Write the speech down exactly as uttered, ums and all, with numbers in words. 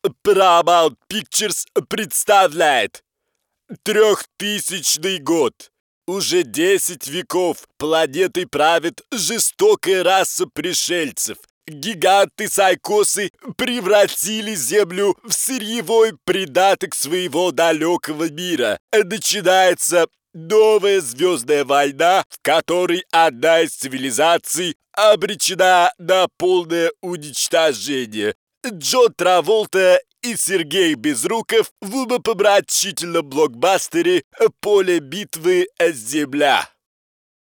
Paramount Pictures представляет трехтысячный год. Уже десять веков планетой правит жестокая раса пришельцев. Гиганты-сайкосы превратили Землю в сырьевой придаток своего далекого мира. Начинается новая звездная война, в которой одна из цивилизаций обречена на полное уничтожение. Джон Траволта и Сергей Безруков в умопомрачительном блокбастере «Поле битвы. Земля».